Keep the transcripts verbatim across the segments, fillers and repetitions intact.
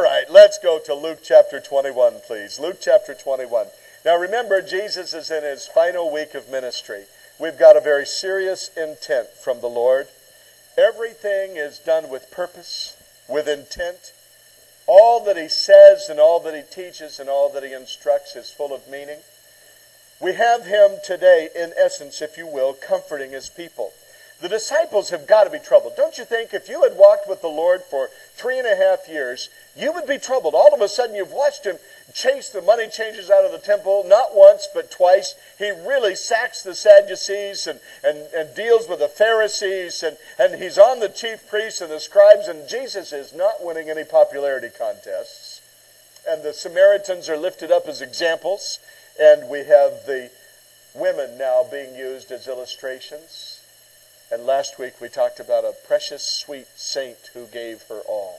right, let's go to Luke chapter twenty-one, please. Luke chapter twenty-one. Now remember, Jesus is in his final week of ministry. We've got a very serious intent from the Lord. Everything is done with purpose, with intent. All that he says and all that he teaches and all that he instructs is full of meaning. We have him today, in essence, if you will, comforting his people. The disciples have got to be troubled. Don't you think if you had walked with the Lord for three and a half years, you would be troubled. All of a sudden you've watched him chase the money changers out of the temple, not once but twice. He really sacks the Sadducees and, and, and deals with the Pharisees, and, and he's on the chief priests and the scribes, and Jesus is not winning any popularity contests. And the Samaritans are lifted up as examples, and we have the women now being used as illustrations. And last week we talked about a precious, sweet saint who gave her all.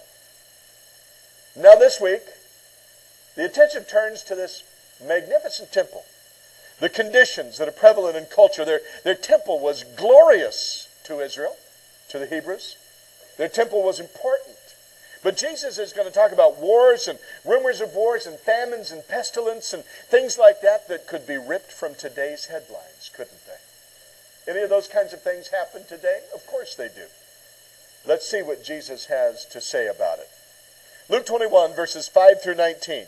Now this week, the attention turns to this magnificent temple. The conditions that are prevalent in culture. Their, their temple was glorious to Israel, to the Hebrews. Their temple was important. But Jesus is going to talk about wars and rumors of wars and famines and pestilence and things like that that could be ripped from today's headlines, couldn't they? Any of those kinds of things happen today? Of course they do. Let's see what Jesus has to say about it. Luke twenty-one, verses five through nineteen.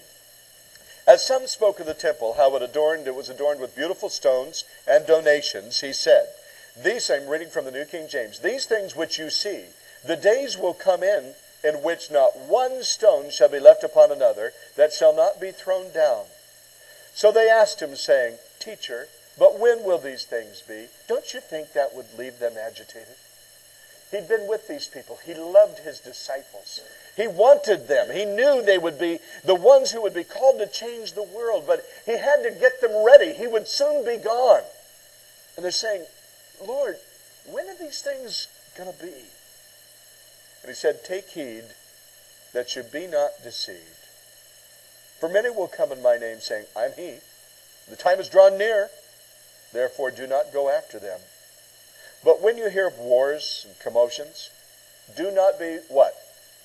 As some spoke of the temple, how it adorned, it was adorned with beautiful stones and donations, he said, these, I'm reading from the New King James, these things which you see, the days will come in, in which not one stone shall be left upon another, that shall not be thrown down. So they asked him, saying, Teacher, but when will these things be? Don't you think that would leave them agitated? He'd been with these people. He loved his disciples. He wanted them. He knew they would be the ones who would be called to change the world, but he had to get them ready. He would soon be gone. And they're saying, Lord, when are these things going to be? And he said, take heed that you be not deceived. For many will come in my name, saying, I'm he. The time is drawn near. Therefore, do not go after them. But when you hear of wars and commotions, do not be, what?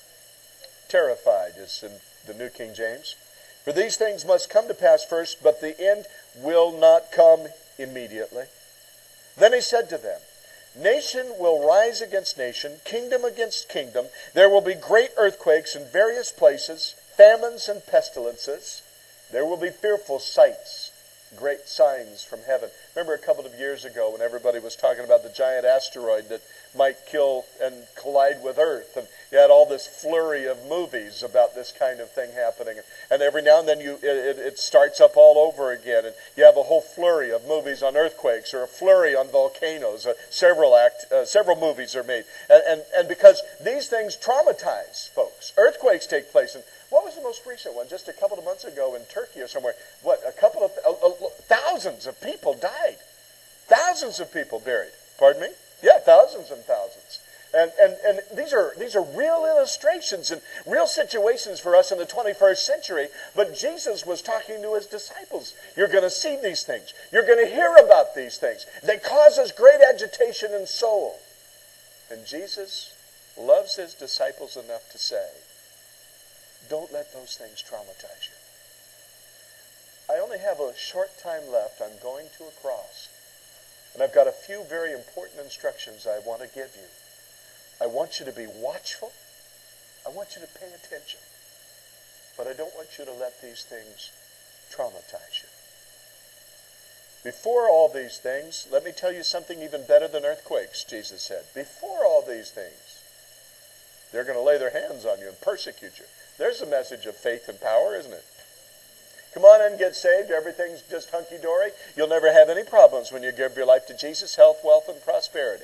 Terrified, is in the New King James. For these things must come to pass first, but the end will not come immediately. Then he said to them, nation will rise against nation, kingdom against kingdom. There will be great earthquakes in various places, famines and pestilences. There will be fearful sights, great signs from heaven. Remember a couple of years ago when everybody was talking about the giant asteroid that might kill and collide with Earth, and you had all this flurry of movies about this kind of thing happening, and every now and then you it, it starts up all over again, and you have a whole flurry of movies on earthquakes or a flurry on volcanoes. Uh, several act uh, several movies are made, and, and and because these things traumatize folks. Earthquakes take place, and what was the most recent one? Just a couple of months ago in Turkey or somewhere. What, a couple of, uh, uh, thousands of people died. Thousands of people buried. Pardon me? Yeah, thousands and thousands. And, and, and these are these are real illustrations and real situations for us in the twenty-first century. But Jesus was talking to his disciples. You're going to see these things. You're going to hear about these things. They cause us great agitation in soul. And Jesus loves his disciples enough to say, don't let those things traumatize you. I only have a short time left. I'm going to a cross. And I've got a few very important instructions I want to give you. I want you to be watchful. I want you to pay attention. But I don't want you to let these things traumatize you. Before all these things, let me tell you something even better than earthquakes, Jesus said. Before all these things, they're going to lay their hands on you and persecute you. There's a message of faith and power, isn't it? Come on and get saved. Everything's just hunky-dory. You'll never have any problems when you give your life to Jesus, health, wealth, and prosperity.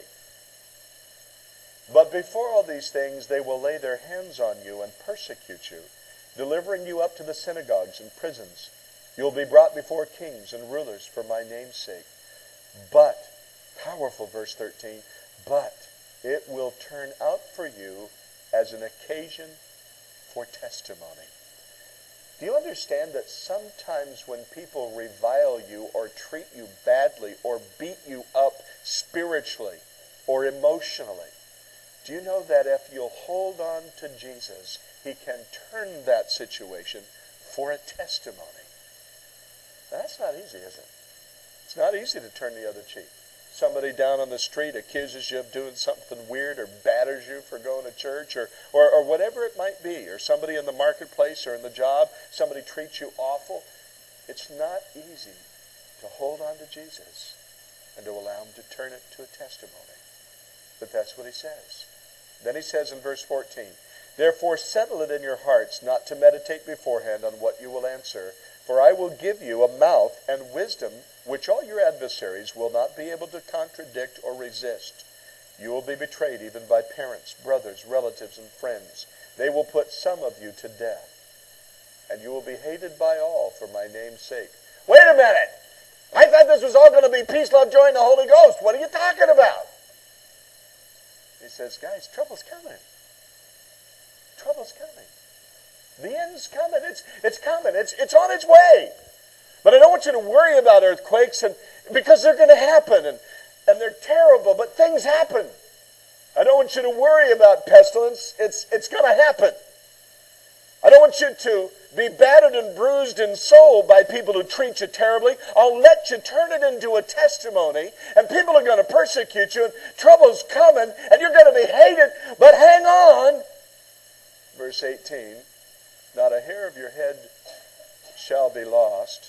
But before all these things, they will lay their hands on you and persecute you, delivering you up to the synagogues and prisons. You'll be brought before kings and rulers for my name's sake. But, powerful verse thirteen, but it will turn out for you as an occasion for testimony. Do you understand that sometimes when people revile you or treat you badly or beat you up spiritually or emotionally, Do you know that if you'll hold on to Jesus, he can turn that situation for a testimony? Now, that's not easy, is it? It's not easy to turn the other cheek. Somebody down on the street accuses you of doing something weird or batters you for going to church or, or, or whatever it might be. Or somebody in the marketplace or in the job, somebody treats you awful. It's not easy to hold on to Jesus and to allow him to turn it to a testimony. But that's what he says. Then he says in verse fourteen, therefore settle it in your hearts not to meditate beforehand on what you will answer, for I will give you a mouth and wisdom which all your adversaries will not be able to contradict or resist. You will be betrayed even by parents, brothers, relatives, and friends. They will put some of you to death, and you will be hated by all for my name's sake. Wait a minute! I thought this was all going to be peace, love, joy, and the Holy Ghost. What are you talking about? He says, guys, trouble's coming. Trouble's coming. The end's coming. It's, it's coming. It's, it's on its way. But I don't want you to worry about earthquakes and because they're going to happen and, and they're terrible, but things happen. I don't want you to worry about pestilence. It's, it's going to happen. I don't want you to be battered and bruised in soul by people who treat you terribly. I'll let you turn it into a testimony, and people are going to persecute you, and trouble's coming, and you're going to be hated, but hang on. Verse eighteen, not a hair of your head shall be lost.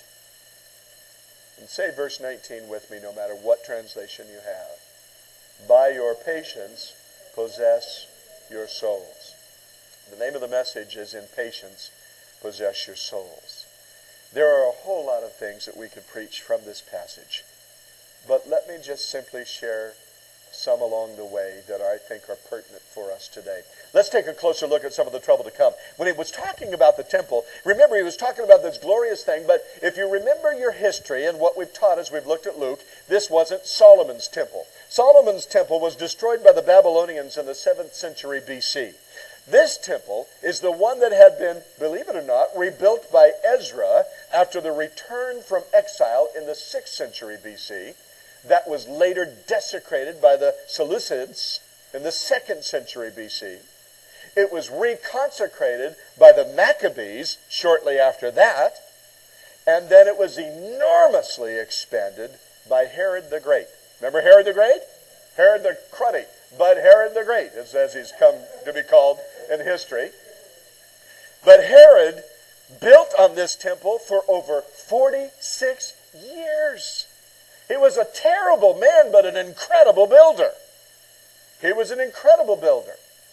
And say verse nineteen with me, no matter what translation you have. By your patience, possess your souls. The name of the message is In Patience, Possess Your Souls. There are a whole lot of things that we could preach from this passage. But let me just simply share some along the way that I think are pertinent for us today. Let's take a closer look at some of the trouble to come. When he was talking about the temple, remember he was talking about this glorious thing, but if you remember your history and what we've taught as we've looked at Luke, this wasn't Solomon's temple. Solomon's temple was destroyed by the Babylonians in the seventh century B C. This temple is the one that had been, believe it or not, rebuilt by Ezra after the return from exile in the sixth century B C. That was later desecrated by the Seleucids in the second century B C. It was reconsecrated by the Maccabees shortly after that. And then it was enormously expanded by Herod the Great. Remember Herod the Great? Herod the Cruddy, but Herod the Great, as he's come to be called in history. But Herod built on this temple for over forty-six years. He was a terrible man, but an incredible builder. He was an incredible builder.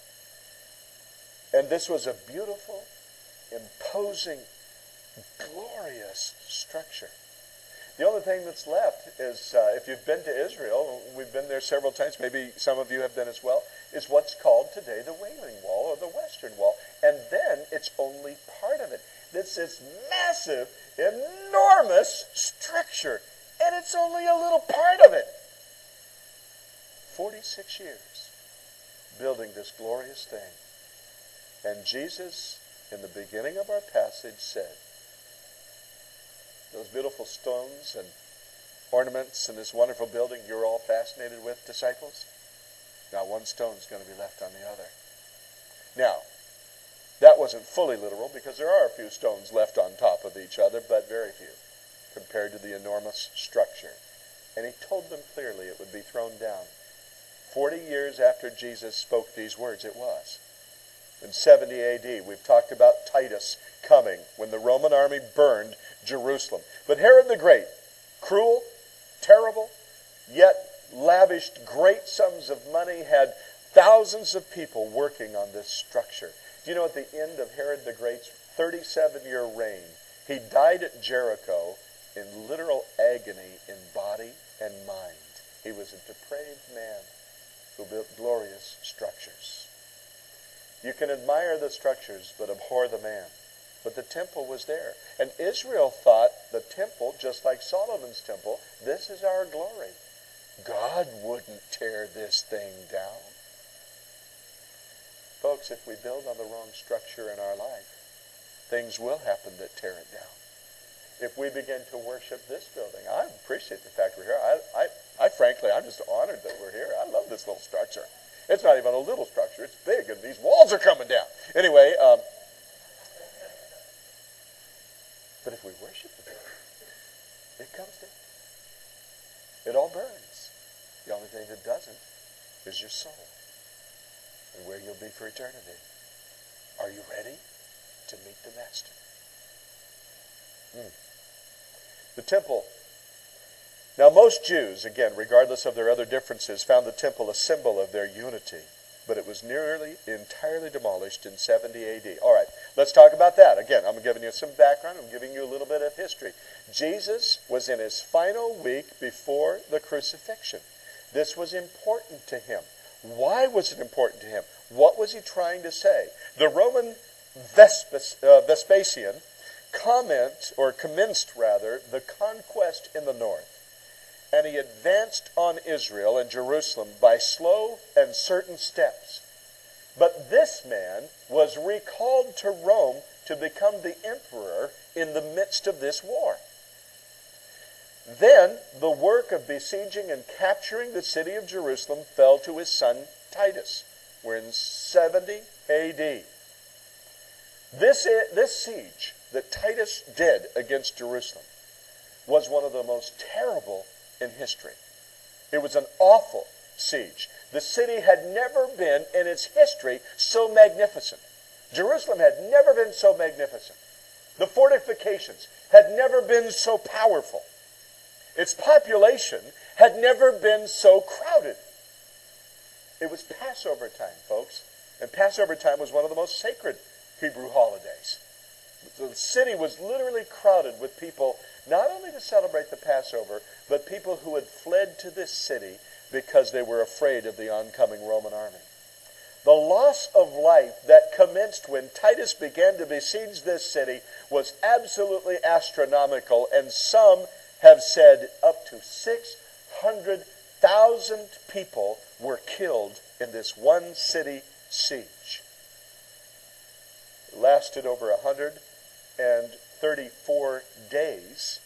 And this was a beautiful, imposing, glorious structure. The only thing that's left is, uh, if you've been to Israel, we've been there several times, maybe some of you have been as well, is what's called today the Wailing Wall or the Western Wall. And then it's only part of it. This is massive, enormous structure. And it's only a little part of it. forty-six years building this glorious thing. And Jesus, in the beginning of our passage, said, those beautiful stones and ornaments in this wonderful building you're all fascinated with, disciples, not one stone's going to be left on the other. Now, that wasn't fully literal because there are a few stones left on top of each other, but very few compared to the enormous structure. And he told them clearly it would be thrown down. Forty years after Jesus spoke these words, it was. In seventy A D, we've talked about Titus coming when the Roman army burned Jerusalem. But Herod the Great, cruel, terrible, yet lavished great sums of money, had thousands of people working on this structure. Do you know at the end of Herod the Great's thirty-seven-year reign, he died at Jericho in literal agony in body and mind. He was a depraved man who built glorious structures. You can admire the structures, but abhor the man. But the temple was there. And Israel thought the temple, just like Solomon's temple, this is our glory. God wouldn't tear this thing down. Folks, if we build on the wrong structure in our life, things will happen that tear it down. If we begin to worship this building, I appreciate the fact we're here. I, I, I frankly, I'm just honored that we're here. I love this little structure. It's not even a little structure. It's big, and these walls are coming down. Anyway, um, but if we worship the building, it comes down. It all burns. The only thing that doesn't is your soul and where you'll be for eternity. Are you ready to meet the Master? Hmm. The temple. Now, most Jews, again, regardless of their other differences, found the temple a symbol of their unity. But it was nearly entirely demolished in seventy A D. All right, let's talk about that. Again, I'm giving you some background. I'm giving you a little bit of history. Jesus was in his final week before the crucifixion. This was important to him. Why was it important to him? What was he trying to say? The Roman Vespas, uh, Vespasian comment, or commenced rather, the conquest in the north. And he advanced on Israel and Jerusalem by slow and certain steps. But this man was recalled to Rome to become the emperor in the midst of this war. Then the work of besieging and capturing the city of Jerusalem fell to his son Titus. We're in seventy A D. This, this siege that Titus did against Jerusalem was one of the most terrible in history. It was an awful siege. The city had never been in its history so magnificent. Jerusalem had never been so magnificent. The fortifications had never been so powerful. Its population had never been so crowded. It was Passover time, folks. And Passover time was one of the most sacred Hebrew holidays. The city was literally crowded with people, not only to celebrate the Passover, but people who had fled to this city because they were afraid of the oncoming Roman army. The loss of life that commenced when Titus began to besiege this city was absolutely astronomical, and some have said up to six hundred thousand people were killed in this one city siege. It lasted over one hundred thirty-four days,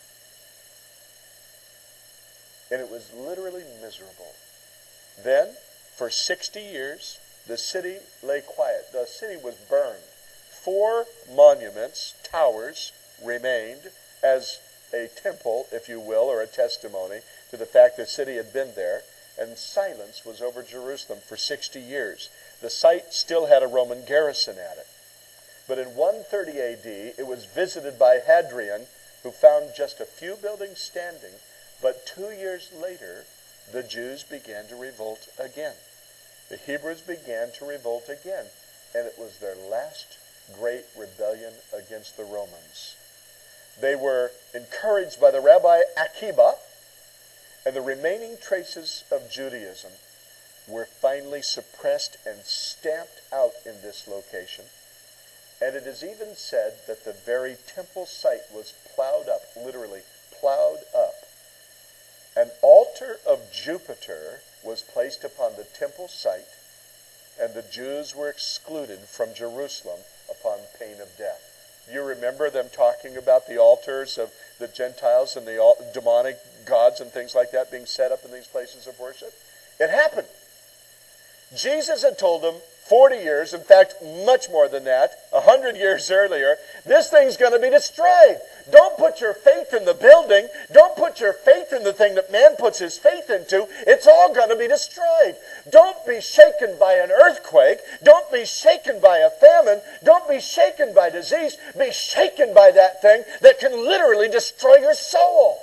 and it was literally miserable. Then, for sixty years, the city lay quiet. The city was burned. Four monuments, towers, remained as a temple, if you will, or a testimony to the fact the city had been there, and silence was over Jerusalem for sixty years. The site still had a Roman garrison at it. But in one thirty A D, it was visited by Hadrian, who found just a few buildings standing, but two years later, the Jews began to revolt again. The Hebrews began to revolt again, and it was their last great rebellion against the Romans. They were encouraged by the Rabbi Akiba, and the remaining traces of Judaism were finally suppressed and stamped out in this location. And it is even said that the very temple site was plowed up, literally plowed up. An altar of Jupiter was placed upon the temple site, and the Jews were excluded from Jerusalem upon pain of death. You remember them talking about the altars of the Gentiles and the demonic gods and things like that being set up in these places of worship? It happened. Jesus had told them forty years, in fact, much more than that, one hundred years earlier, this thing's going to be destroyed. Don't put your faith in the building. Don't put your faith in the thing that man puts his faith into. It's all going to be destroyed. Don't be shaken by an earthquake. Don't be shaken by a famine. Don't be shaken by disease. Be shaken by that thing that can literally destroy your soul.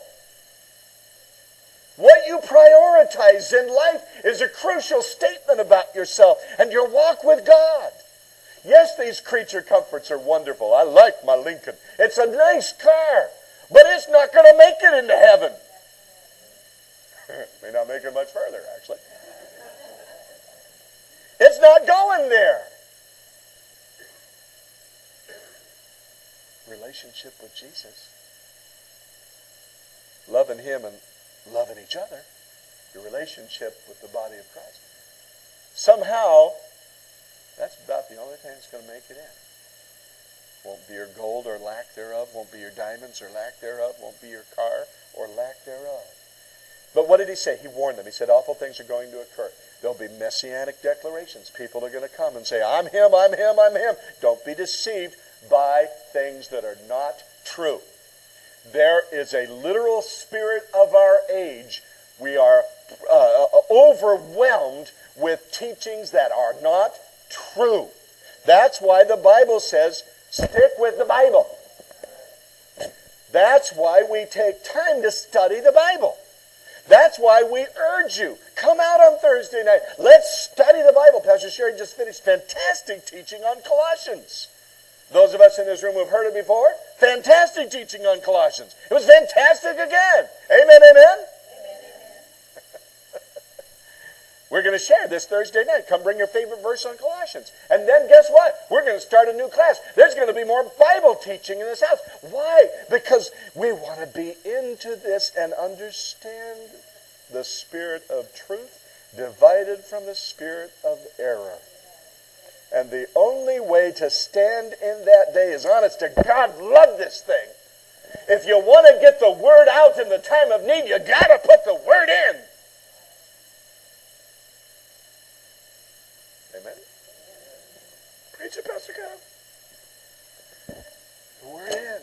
What you prioritize in life is a crucial statement about yourself and your walk with God. Yes, these creature comforts are wonderful. I like my Lincoln. It's a nice car, but it's not going to make it into heaven. May not make it much further, actually. It's not going there. Relationship with Jesus, loving Him and loving each other, your relationship with the body of Christ. Somehow, that's about the only thing that's going to make it in. Won't be your gold or lack thereof. Won't be your diamonds or lack thereof. Won't be your car or lack thereof. But what did he say? He warned them. He said awful things are going to occur. There'll be messianic declarations. People are going to come and say, I'm him, I'm him, I'm him. Don't be deceived by things that are not true. There is a literal spirit of our age. We are uh, overwhelmed with teachings that are not true. That's why the Bible says, stick with the Bible. That's why we take time to study the Bible. That's why we urge you, come out on Thursday night. Let's study the Bible. Pastor Sherry just finished fantastic teaching on Colossians. Those of us in this room who have heard it before, fantastic teaching on Colossians. It was fantastic again. Amen, amen? We're going to share this Thursday night. Come bring your favorite verse on Colossians. And then guess what? We're going to start a new class. There's going to be more Bible teaching in this house. Why? Because we want to be into this and understand the spirit of truth divided from the spirit of error. And the only way to stand in that day is, honest to God, love this thing. If you want to get the word out in the time of need, you got to put the word in. Amen? Preach it, Pastor Kyle. The word in.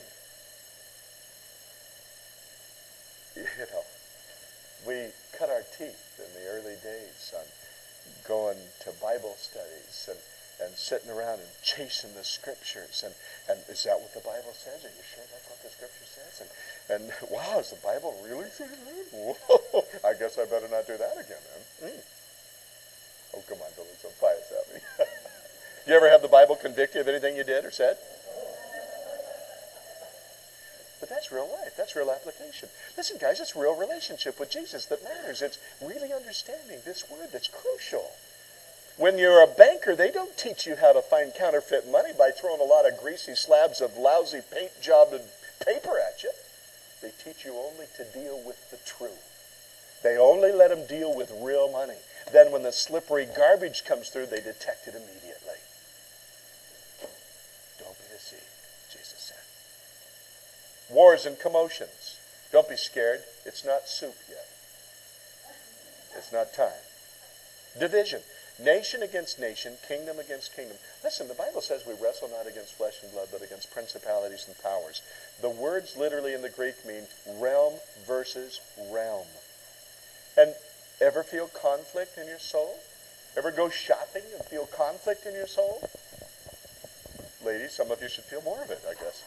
You know, we cut our teeth in the early days on going to Bible studies and, and sitting around and chasing the scriptures. And, and is that what the Bible says? Are you sure that's what the scripture says? And, and wow, is the Bible really saying that? Whoa, I guess I better not do that again, then. Mm. Oh, come on, don't look so pious at me. You ever have the Bible convict you of anything you did or said? But that's real life. That's real application. Listen, guys, it's real relationship with Jesus that matters. It's really understanding this word that's crucial. When you're a banker, they don't teach you how to find counterfeit money by throwing a lot of greasy slabs of lousy paint-jobbed paper at you. They teach you only to deal with the truth. They only let them deal with real money. Then when the slippery garbage comes through, they detect it immediately. Don't be deceived, Jesus said. Wars and commotions. Don't be scared. It's not soup yet. It's not time. Division. Nation against nation, kingdom against kingdom. Listen, the Bible says we wrestle not against flesh and blood, but against principalities and powers. The words literally in the Greek mean realm versus realm. And ever feel conflict in your soul? Ever go shopping and feel conflict in your soul? Ladies, some of you should feel more of it, I guess.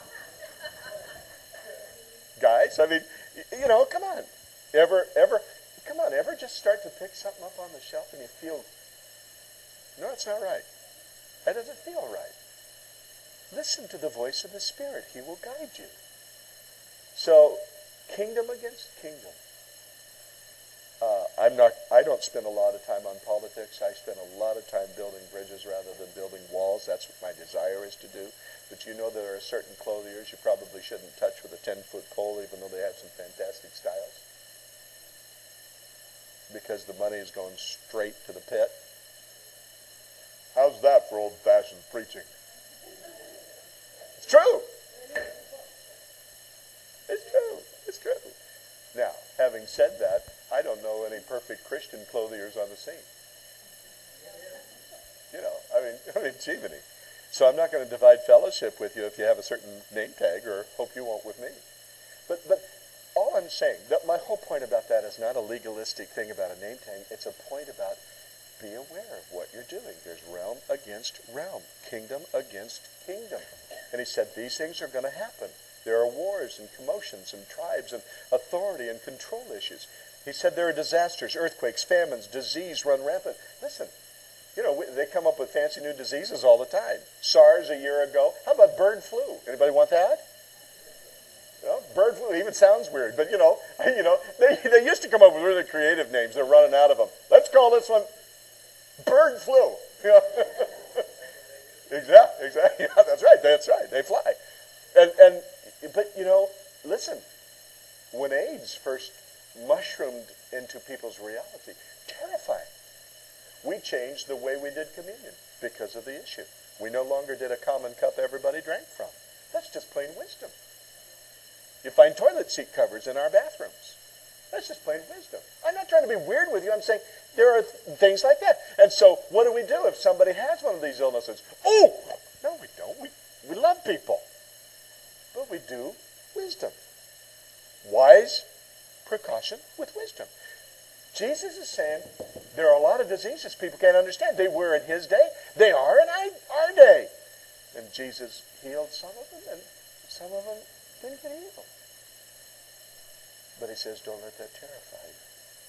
Guys, I mean, you know, come on. Ever, ever, come on, ever just start to pick something up on the shelf and you feel, no, it's not right. That doesn't feel right. Listen to the voice of the Spirit. He will guide you. So, kingdom against kingdom. Uh, I'm not. I don't spend a lot of time on politics. I spend a lot of time building bridges rather than building walls. That's what my desire is to do. But you know there are certain clothiers you probably shouldn't touch with a ten-foot pole, even though they have some fantastic styles, because the money is going straight to the pit. How's that for old-fashioned preaching? It's true. It's true. It's true. Now, having said that, I don't know any perfect Christian clothiers on the scene. You know, I mean, I mean, Jiminy. So I'm not going to divide fellowship with you if you have a certain name tag, or hope you won't with me. But, but all I'm saying, that my whole point about that is not a legalistic thing about a name tag. It's a point about be aware of what you're doing. There's realm against realm, kingdom against kingdom. And he said these things are going to happen. There are wars and commotions and tribes and authority and control issues. He said there are disasters, earthquakes, famines, disease run rampant. Listen, you know, they come up with fancy new diseases all the time. SARS a year ago. How about bird flu? Anybody want that? You know, bird flu even sounds weird, but you know, you know, they, they used to come up with really creative names. They're running out of them. Let's call this one bird flu. You know? Exactly, exactly. Yeah, that's right. That's right. They fly. And and but you know, listen, when AIDS first mushroomed into people's reality, terrifying. We changed the way we did communion because of the issue. We no longer did a common cup everybody drank from. That's just plain wisdom. You find toilet seat covers in our bathrooms. That's just plain wisdom. I'm not trying to be weird with you. I'm saying there are th- things like that. And so what do we do if somebody has one of these illnesses? Oh, no, we don't. We, we love people. But we do wisdom. Wise precaution with wisdom. Jesus is saying there are a lot of diseases people can't understand. They were in his day. They are in our day. And Jesus healed some of them, and some of them didn't get healed. But he says, don't let that terrify you.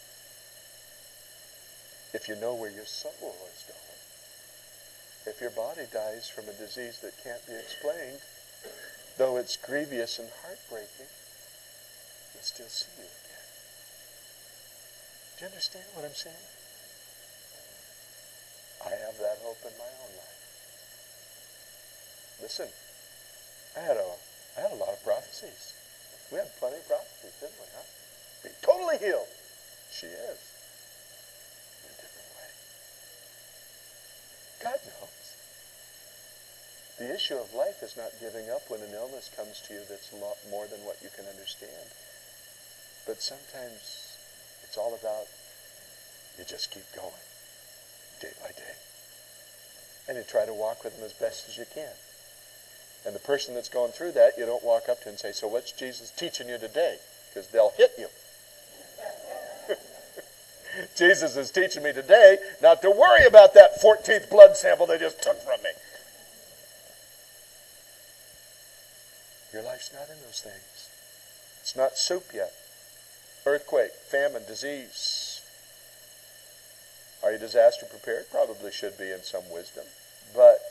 If you know where your soul is going, if your body dies from a disease that can't be explained, though it's grievous and heartbreaking, you'll still see you again. Do you understand what I'm saying? I have that hope in my own life. Listen, I had a, I had a lot of prophecies. We had plenty of prophecies, didn't we, huh? Be totally healed. She is. In a different way. God knows. The issue of life is not giving up when an illness comes to you that's a lot more than what you can understand. But sometimes it's all about you just keep going, day by day. And you try to walk with them as best as you can. And the person that's going through that, you don't walk up to and say, so what's Jesus teaching you today? Because they'll hit you. Jesus is teaching me today not to worry about that fourteenth blood sample they just took from me. Your life's not in those things. It's not soup yet. Earthquake, famine, disease. Are you disaster prepared? Probably should be in some wisdom. But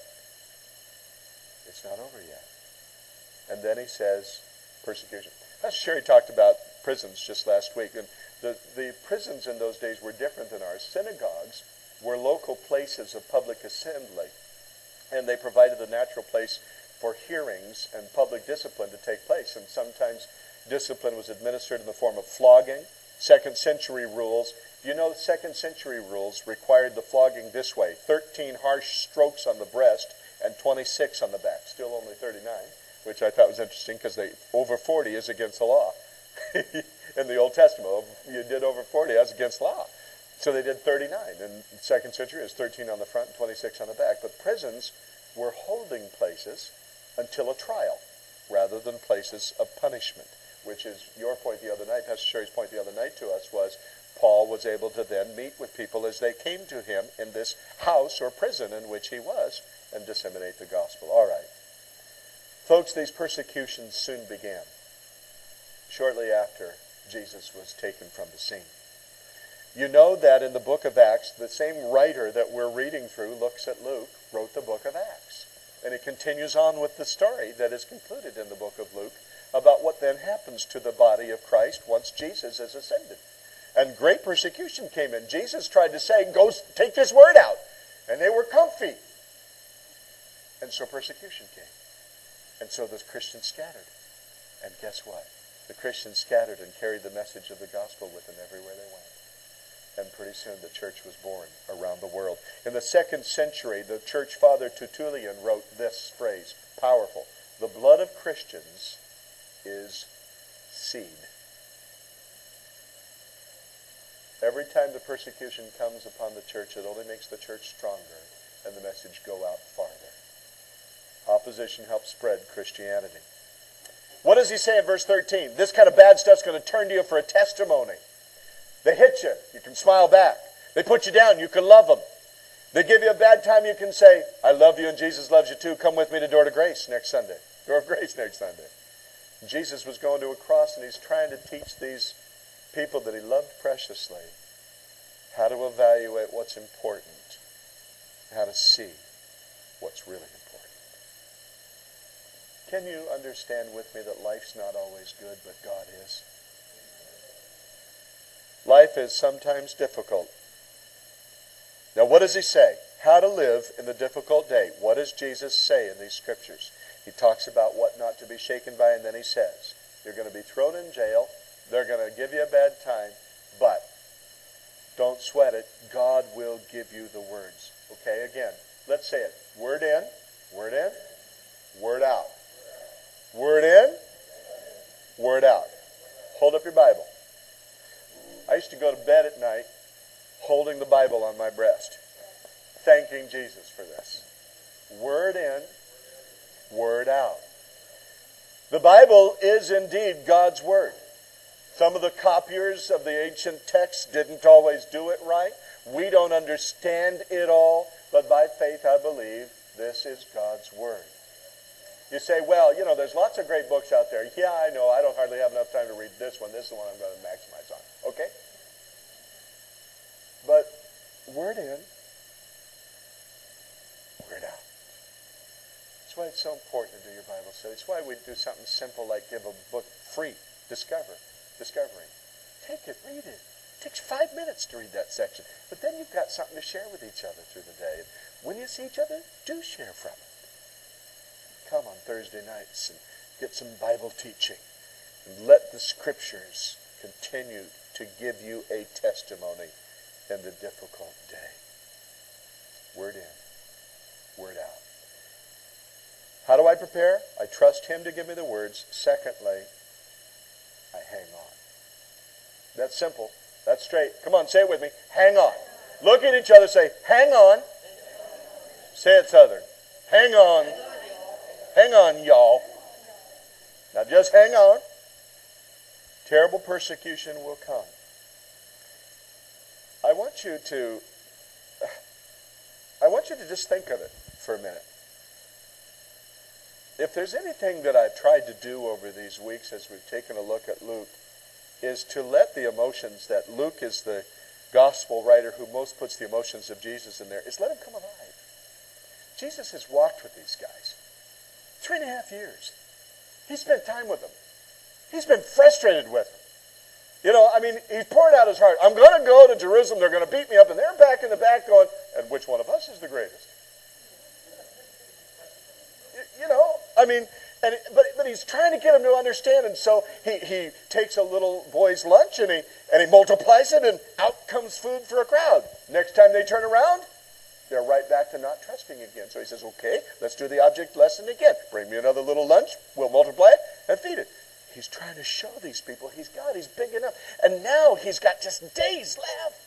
it's not over yet. And then he says, persecution. Pastor Sherry talked about prisons just last week. And the, the prisons in those days were different than ours. Synagogues were local places of public assembly. And they provided a natural place for hearings and public discipline to take place. And sometimes discipline was administered in the form of flogging. Second century rules. You know, second century rules required the flogging this way. thirteen harsh strokes on the breast and twenty-six on the back. Still only thirty-nine, which I thought was interesting because they over forty is against the law. In the Old Testament, you did over forty, that's against law. So they did thirty-nine. In the second century, it was thirteen on the front and twenty-six on the back. But prisons were holding places until a trial, rather than places of punishment, which is your point the other night, Pastor Sherry's point the other night to us was Paul was able to then meet with people as they came to him in this house or prison in which he was and disseminate the gospel. All right. Folks, these persecutions soon began, shortly after Jesus was taken from the scene. You know that in the book of Acts, the same writer that we're reading through, looks at Luke, wrote the book of Acts. And it continues on with the story that is concluded in the book of Luke about what then happens to the body of Christ once Jesus has ascended. And great persecution came in. Jesus tried to say, go take this word out. And they were comfy. And so persecution came. And so the Christians scattered. And guess what? The Christians scattered and carried the message of the gospel with them everywhere they went. And pretty soon the church was born around the world. In the second century, the church father Tertullian wrote this phrase, powerful. The blood of Christians is seed. Every time the persecution comes upon the church, it only makes the church stronger and the message go out farther. Opposition helps spread Christianity. What does he say in verse thirteen? This kind of bad stuff's going to turn to you for a testimony. They hit you, you can smile back. They put you down, you can love them. They give you a bad time, you can say, I love you and Jesus loves you too. Come with me to Door to Grace next Sunday. Door of Grace next Sunday. Jesus was going to a cross and he's trying to teach these people that he loved preciously how to evaluate what's important, how to see what's really important. Can you understand with me that life's not always good, but God is? Life is sometimes difficult. Now what does he say? How to live in the difficult day. What does Jesus say in these scriptures? He talks about what not to be shaken by, and then he says, you're going to be thrown in jail, they're going to give you a bad time, but don't sweat it. God will give you the words. Okay, again, let's say it. Word in, word in, word out. Word in, word out. Hold up your Bible. I used to go to bed at night holding the Bible on my breast, thanking Jesus for this. Word in, word out. The Bible is indeed God's Word. Some of the copiers of the ancient texts didn't always do it right. We don't understand it all, but by faith I believe this is God's Word. You say, well, you know, there's lots of great books out there. Yeah, I know. I don't hardly have enough time to read this one. This is the one I'm going to maximize on. Okay? But word in, word out. That's why it's so important to do your Bible study. It's why we do something simple like give a book free. Discover. Discovering. Take it. Read it. It takes five minutes to read that section. But then you've got something to share with each other through the day. When you see each other, do share from it. Come on Thursday nights and get some Bible teaching. And let the Scriptures continue to give you a testimony in the difficult day. Word in, word out. How do I prepare? I trust Him to give me the words. Secondly, I hang on. That's simple. That's straight. Come on, say it with me. Hang on. Look at each other, say, hang on. Say it Southern. Hang on. Hang on, y'all. Now just hang on. Terrible persecution will come. I want you to, I want you to just think of it for a minute. If there's anything that I've tried to do over these weeks as we've taken a look at Luke, is to let the emotions that Luke is the gospel writer who most puts the emotions of Jesus in there, is let him come alive. Jesus has walked with these guys. Three and a half years. He spent time with them. He's been frustrated with them. You know, I mean, he's poured out his heart. I'm going to go to Jerusalem. They're going to beat me up. And they're back in the back going, and which one of us is the greatest? You, you know, I mean, and but but he's trying to get them to understand. And so he, he takes a little boy's lunch and he, and he multiplies it, and out comes food for a crowd. Next time they turn around, they're right back to not trusting again. So he says, okay, let's do the object lesson again. Bring me another little lunch. We'll multiply it and feed it. He's trying to show these people he's God. He's big enough. And now he's got just days left.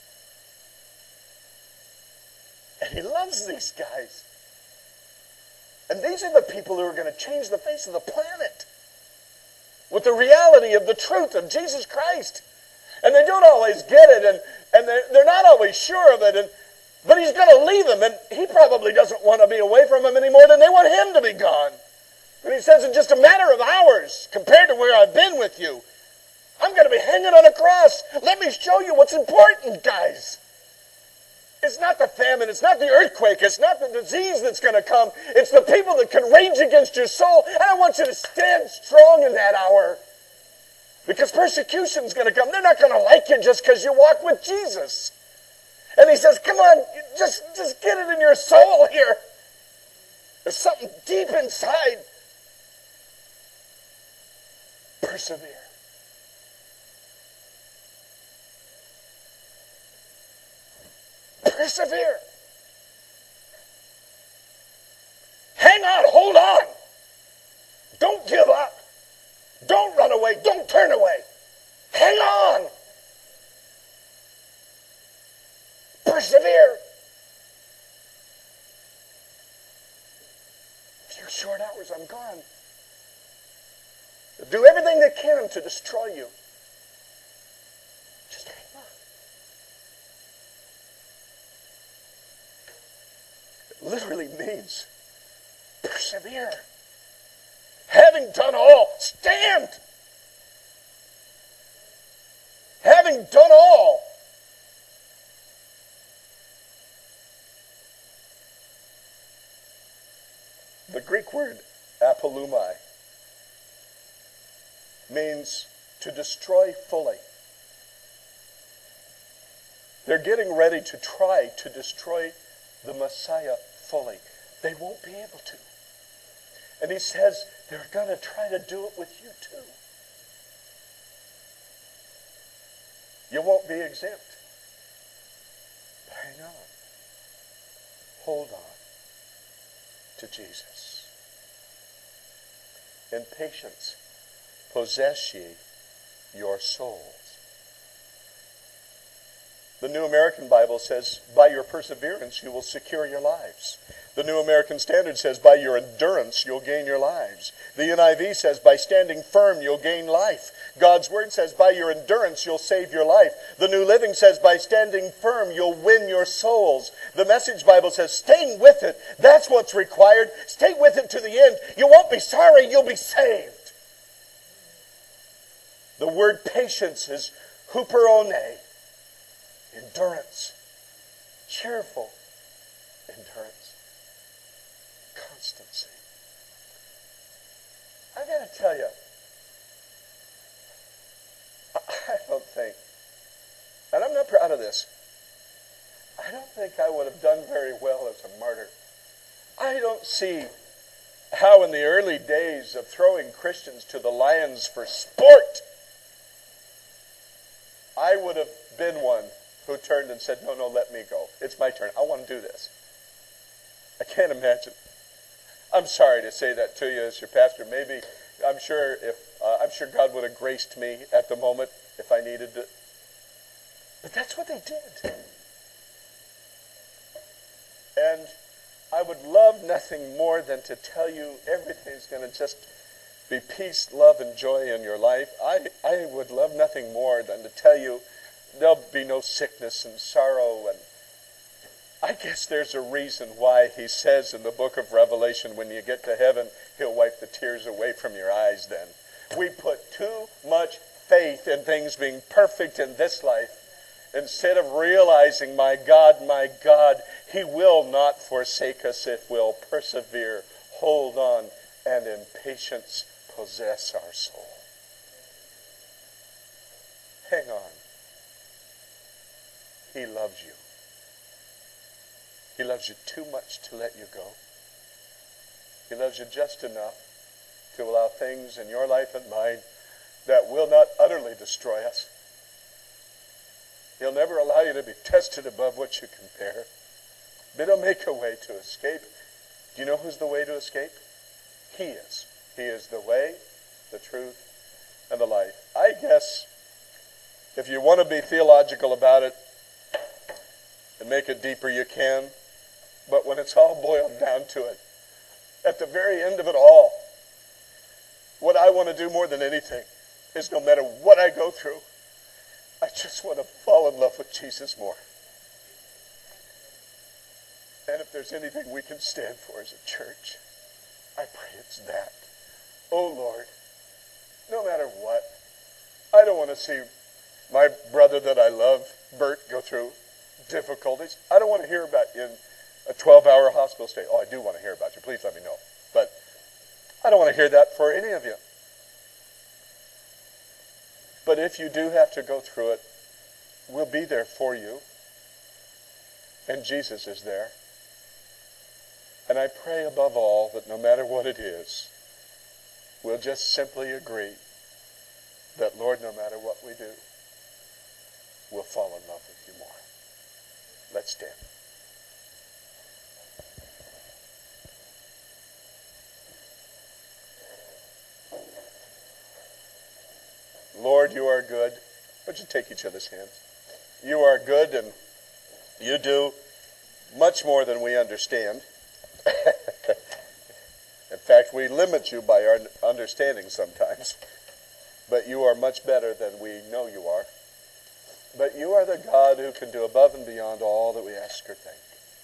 And he loves these guys. And these are the people who are going to change the face of the planet with the reality of the truth of Jesus Christ. And they don't always get it, and, and they're, they're not always sure of it, and but he's going to leave them, and he probably doesn't want to be away from them any more than they want him to be gone. And he says, in just a matter of hours, compared to where I've been with you, I'm going to be hanging on a cross. Let me show you what's important, guys. It's not the famine. It's not the earthquake. It's not the disease that's going to come. It's the people that can rage against your soul. And I want you to stand strong in that hour. Because persecution's going to come. They're not going to like you just because you walk with Jesus. And he says, come on, just, just get it in your soul here. There's something deep inside. Persevere. Persevere. Hang on, hold on. Don't give up. Don't run away. Don't turn away. Hang on. Persevere. A few short hours, I'm gone. They'll do everything they can to destroy you. Just hang on. It literally means persevere. Having done all, stand. Having done all, the Greek word apolumai means to destroy fully. They're getting ready to try to destroy the Messiah fully. They won't be able to. And he says they're going to try to do it with you too. You won't be exempt. But hang on. Hold on to Jesus. In patience, possess ye your souls. The New American Bible says, by your perseverance, you will secure your lives. The New American Standard says, by your endurance, you'll gain your lives. The N I V says, by standing firm, you'll gain life. God's Word says, by your endurance, you'll save your life. The New Living says, by standing firm, you'll win your souls. The Message Bible says, staying with it, that's what's required. Stay with it to the end. You won't be sorry, you'll be saved. The word patience is huperone, endurance, cheerful endurance, constancy. I got to tell you, I don't think, and I'm not proud of this, I don't think I would have done very well as a martyr. I don't see how in the early days of throwing Christians to the lions for sport, I would have been one who turned and said, no, no, let me go. It's my turn. I want to do this. I can't imagine. I'm sorry to say that to you as your pastor. Maybe, I'm sure if uh, I'm sure God would have graced me at the moment if I needed to. But that's what they did. And I would love nothing more than to tell you everything's going to just be peace, love, and joy in your life. I, I would love nothing more than to tell you there'll be no sickness and sorrow. And I guess there's a reason why he says in the book of Revelation, when you get to heaven, he'll wipe the tears away from your eyes then. We put too much faith in things being perfect in this life instead of realizing, my God, my God, he will not forsake us if we'll persevere, hold on, and in patience possess our soul. Hang on. He loves you. He loves you too much to let you go. He loves you just enough to allow things in your life and mine that will not utterly destroy us. He'll never allow you to be tested above what you can bear. But he'll make a way to escape. Do you know who's the way to escape? He is. He is the way, the truth, and the life. I guess if you want to be theological about it and make it deeper, you can. But when it's all boiled down to it, at the very end of it all, what I want to do more than anything is, no matter what I go through, I just want to fall in love with Jesus more. And if there's anything we can stand for as a church, I pray it's that. Oh Lord, no matter what, I don't want to see my brother that I love, Bert, go through difficulties. I don't want to hear about you in a twelve-hour hospital stay. Oh, I do want to hear about you. Please let me know. But I don't want to hear that for any of you. But if you do have to go through it, we'll be there for you. And Jesus is there. And I pray above all that no matter what it is, we'll just simply agree that, Lord, no matter what we do, we'll fall in love with you more. Let's stand. Lord, you are good. Would you take each other's hands? You are good, and you do much more than we understand. In fact, we limit you by our understanding sometimes. But you are much better than we know you are. But you are the God who can do above and beyond all that we ask or think.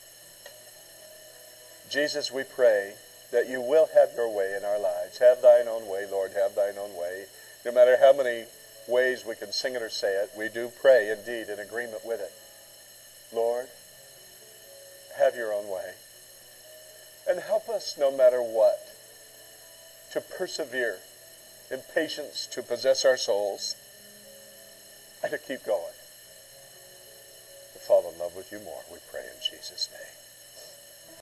Jesus, we pray that you will have your way in our lives. Have thine own way, Lord, have thine own way. No matter how many ways we can sing it or say it, we do pray indeed in agreement with it. Lord, have your own way. And help us no matter what to persevere in patience to possess our souls and to keep going. To fall in love with you more, we pray in Jesus' name.